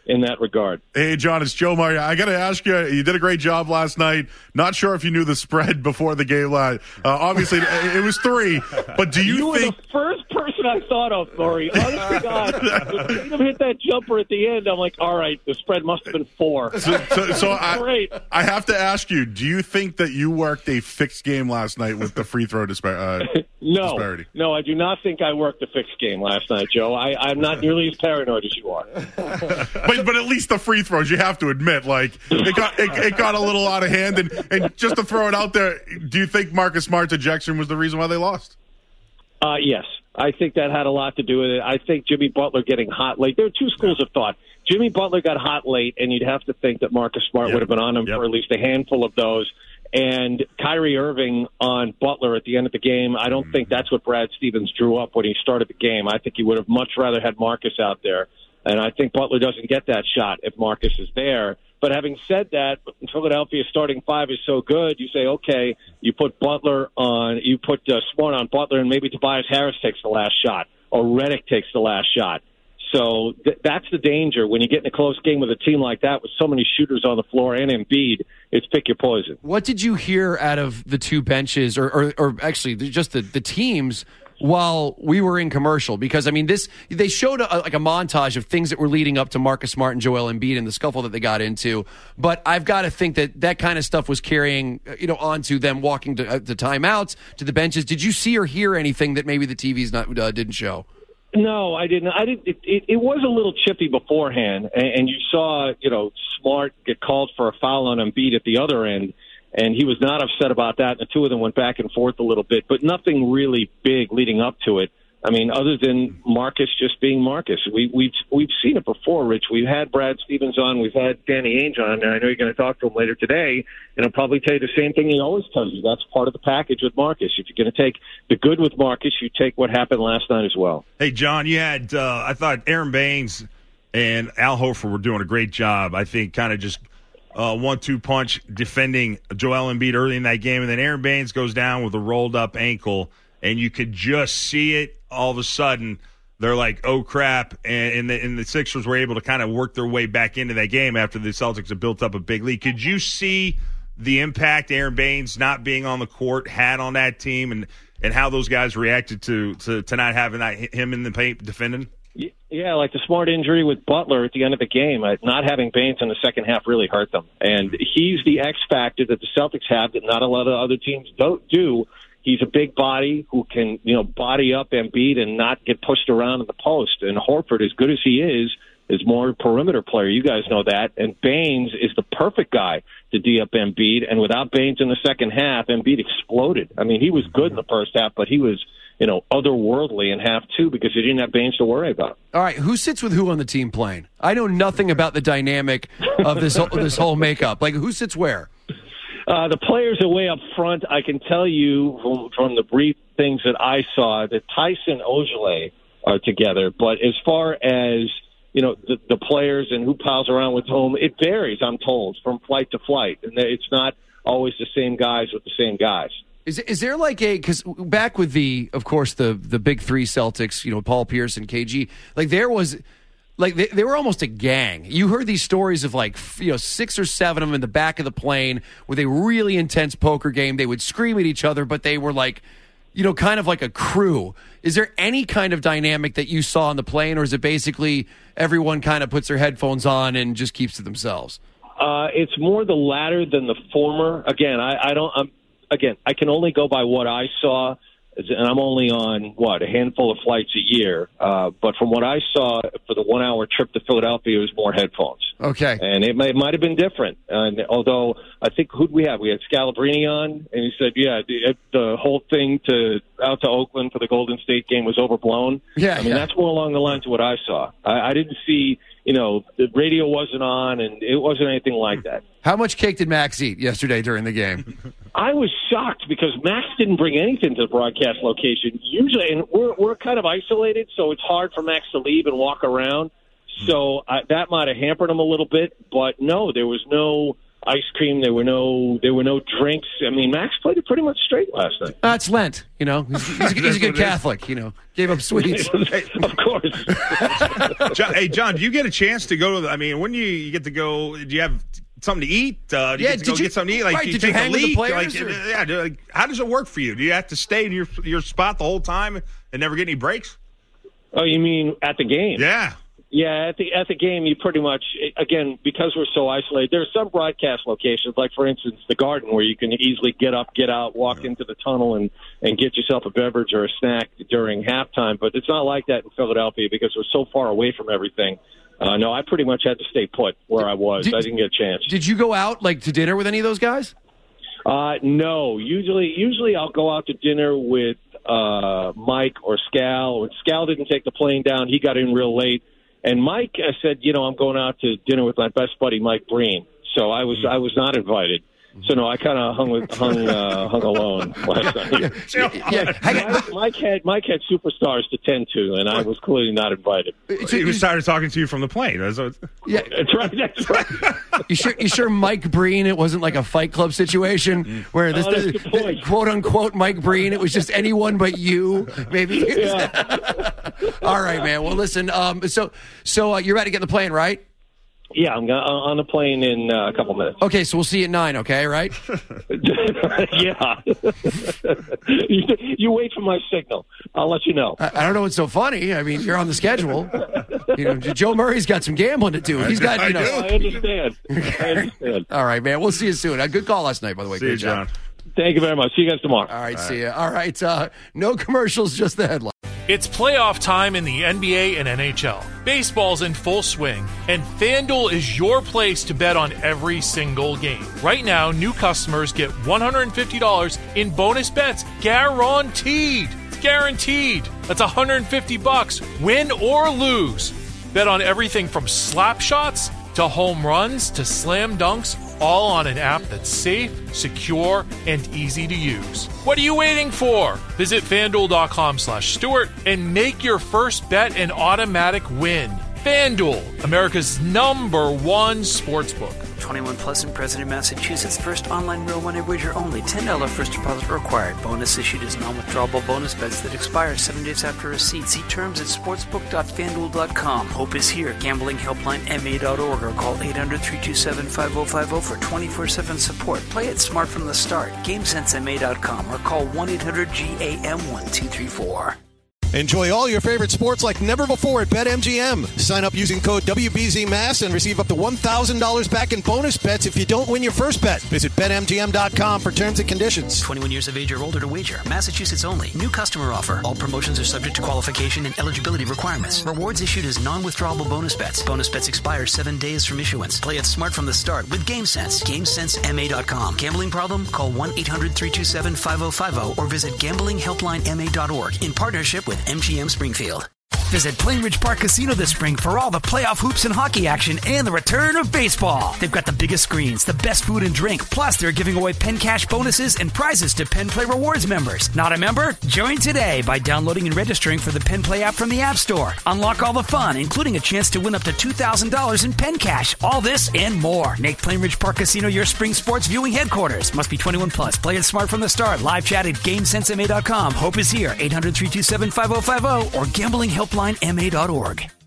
in that regard. Hey, John, it's Joe Mario. I got to ask you, you did a great job last night. Not sure if you knew the spread before the game. Uh, obviously, it was three. But do you, you think... were the first person I thought of, Murray. Honest to God, when Tatum hit that jumper at the end, I'm like, all right, the spread must have been four. So, so, so I, Great. I have to ask you, do you think that you worked a fixed game last night with the free throw dispar- uh, no, disparity? No, I do not think I worked a fixed game last night, Joe. I, I'm not nearly as paranoid as you are. but but at least the free throws, you have to admit, like it got it, it got a little out of hand. And, and just to throw it out there, do you think Marcus Smart's ejection was the reason why they lost? Uh, yes, I think that had a lot to do with it. I think Jimmy Butler getting hot late. There are two schools of thought. Jimmy Butler got hot late, and you'd have to think that Marcus Smart Yep. would have been on him Yep. for at least a handful of those. And Kyrie Irving on Butler at the end of the game, I don't think that's what Brad Stevens drew up when he started the game. I think he would have much rather had Marcus out there. And I think Butler doesn't get that shot if Marcus is there. But having said that, Philadelphia's starting five is so good, you say, okay, you put Butler on, you put uh, Smart on Butler, and maybe Tobias Harris takes the last shot, or Redick takes the last shot. So th- that's the danger. When you get in a close game with a team like that with so many shooters on the floor and Embiid, it's pick your poison. What did you hear out of the two benches, or, or, or actually just the, the teams, while we were in commercial? Because, I mean, this they showed a, like a montage of things that were leading up to Marcus Smart and Joel Embiid and the scuffle that they got into. But I've got to think that that kind of stuff was carrying, you know, on to them walking to, uh, to timeouts, to the benches. Did you see or hear anything that maybe the T Vs not uh, didn't show? No, I didn't. I didn't. It, it, it was a little chippy beforehand, and, and you saw, you know, Smart get called for a foul on Embiid at the other end, and he was not upset about that. And the two of them went back and forth a little bit, but nothing really big leading up to it. I mean, other than Marcus just being Marcus. We, we've we've seen it before, Rich. We've had Brad Stevens on. We've had Danny Ainge on. And I know you're going to talk to him later today, and he'll probably tell you the same thing he always tells you. That's part of the package with Marcus. If you're going to take the good with Marcus, you take what happened last night as well. Hey, John, you had, uh, I thought Aaron Baines and Al Horford were doing a great job. I think kind of just uh, one-two punch defending Joel Embiid early in that game, and then Aaron Baines goes down with a rolled-up ankle, and you could just see it. All of a sudden, they're like, oh, crap, and, and, the, and the Sixers were able to kind of work their way back into that game after the Celtics had built up a big lead. Could you see the impact Aaron Baines not being on the court had on that team, and, and how those guys reacted to, to, to not having that, him in the paint defending? Yeah, like the Smart injury with Butler at the end of the game. Uh, not having Baines in the second half really hurt them. And he's the X factor that the Celtics have that not a lot of other teams don't do. He's a big body who can, you know, body up Embiid and not get pushed around in the post. And Horford, as good as he is, is more a perimeter player. You guys know that. And Baines is the perfect guy to D up Embiid. And without Baines in the second half, Embiid exploded. I mean, he was good in the first half, but he was, you know, otherworldly in half two because he didn't have Baines to worry about. All right, who sits with who on the team playing? I know nothing about the dynamic of this whole, this whole makeup. Like, who sits where? Uh, the players are way up front. I can tell you from, from the brief things that I saw that Tyson Ojale are together. But as far as, you know, the, the players and who pals around with whom, it varies, I'm told, from flight to flight. And it's not always the same guys with the same guys. Is is there like a, because back with the, of course, the the big three Celtics, you know, Paul Pierce and K G, like there was, like they, they were almost a gang. You heard these stories of like, you know, six or seven of them in the back of the plane with a really intense poker game. They would scream at each other, but they were like, you know, kind of like a crew. Is there any kind of dynamic that you saw on the plane, or is it basically everyone kind of puts their headphones on and just keeps to themselves? Uh, it's more the latter than the former. Again, I, I don't. I'm, again, I can only go by what I saw, and I'm only on what a handful of flights a year. Uh, but from what I saw for the one-hour trip to Philadelphia, it was more headphones. Okay, and it, may, it might have been different. And although I think who'd we have? We had Scalabrine on, and he said, "Yeah, the, the whole thing to out to Oakland for the Golden State game was overblown." Yeah, I mean yeah. that's more along the lines of what I saw. I, I didn't see. You know, the radio wasn't on, and it wasn't anything like that. How much cake did Max eat yesterday during the game? I was shocked because Max didn't bring anything to the broadcast location. Usually, and we're we're kind of isolated, so it's hard for Max to leave and walk around. So uh, that might have hampered him a little bit. But no, there was no ice cream. There were no there were no drinks. I mean, Max played it pretty much straight last night. Uh, it's Lent, you know. He's, he's, a, he's a good Catholic, you know. Gave up sweets. Of course. John, hey, John, do you get a chance to go to the, I mean, when you, you get to go, do you have something to eat? Uh, do you Yeah, get to did go you- get something to eat? Like, right, do you did you take hang a with the leak? players, Like, or- uh, yeah, do- like, how does it work for you? Do you have to stay in your your spot the whole time and never get any breaks? Oh, you mean at the game? Yeah. Yeah, at the at the game, you pretty much, again, because we're so isolated, there are some broadcast locations, like, for instance, the Garden, where you can easily get up, get out, walk into the tunnel, and, and get yourself a beverage or a snack during halftime. But it's not like that in Philadelphia because we're so far away from everything. Uh, no, I pretty much had to stay put where I was. Did- I didn't get a chance. Did you go out, like, to dinner with any of those guys? Uh, no, usually, usually I'll go out to dinner with uh, Mike or Scal. When Scal didn't take the plane down, he got in real late. And Mike, I said, you know, I'm going out to dinner with my best buddy, Mike Breen. So I was, I was not invited. So no, I kind of hung with, hung, uh, hung alone last night. Yeah, Mike, Mike had, Mike had superstars to tend to, and I was clearly not invited. He was tired of talking to you from the plane. That's what- Yeah, that's right. That's right. You sure? You sure Mike Breen? It wasn't like a Fight Club situation where this, Oh, that's a this- good point. quote unquote Mike Breen. It was just anyone but you, maybe. All right, man. Well, listen. Um, so, so uh, you're about to get in the plane, right? Yeah, I'm gonna, on the plane in uh, a couple minutes. Okay, so we'll see you at nine. Okay, right? Yeah. you, you wait for my signal. I'll let you know. I, I don't know what's so funny. I mean, you're on the schedule. You know, Joe Murray's got some gambling to do. He's got, you know. I understand. I understand. All right, man. We'll see you soon. A good call last night, by the way. See Great you, job. John. Thank you very much. See you guys tomorrow. All right, see you. All right, uh, no commercials, just the headline. It's playoff time in the N B A and N H L. Baseball's in full swing, and FanDuel is your place to bet on every single game. Right now, new customers get one hundred fifty dollars in bonus bets guaranteed. It's guaranteed. That's one hundred fifty bucks, win or lose. Bet on everything from slap shots to home runs to slam dunks, all on an app that's safe, secure, and easy to use. What are you waiting for? Visit FanDuel.com slash Stewart and make your first bet an automatic win. FanDuel, America's number one sportsbook. twenty-one plus and present in Massachusetts. First online real money wager only. ten dollars first deposit required. Bonus issued as non-withdrawable bonus bets that expire seven days after receipt. See terms at sportsbook dot fanduel dot com. Hope is here. Gambling helpline M A dot org or call eight hundred, three two seven, five oh five oh for twenty-four seven support. Play it smart from the start. GameSense M A dot com or call one eight hundred G A M one two three four. Enjoy all your favorite sports like never before at BetMGM. Sign up using code W B Z M A S and receive up to one thousand dollars back in bonus bets if you don't win your first bet. Visit Bet M G M dot com for terms and conditions. twenty-one years of age or older to wager. Massachusetts only. New customer offer. All promotions are subject to qualification and eligibility requirements. Rewards issued as non-withdrawable bonus bets. Bonus bets expire seven days from issuance. Play it smart from the start with GameSense. GameSense M A dot com. Gambling problem? Call one eight hundred, three two seven, five oh five oh or visit gambling helpline M A dot org in partnership with M G M Springfield. Visit Plainridge Park Casino this spring for all the playoff hoops and hockey action and the return of baseball. They've got the biggest screens, the best food and drink, plus they're giving away Penn Cash bonuses and prizes to Penn Play Rewards members. Not a member? Join today by downloading and registering for the Penn Play app from the App Store. Unlock all the fun, including a chance to win up to two thousand dollars in Penn Cash. All this and more. Make Plainridge Park Casino your spring sports viewing headquarters. Must be twenty-one plus. Play it smart from the start. Live chat at GameSense M A dot com. Hope is here. eight hundred, three two seven, five oh five oh or gambling helpline M A dot org.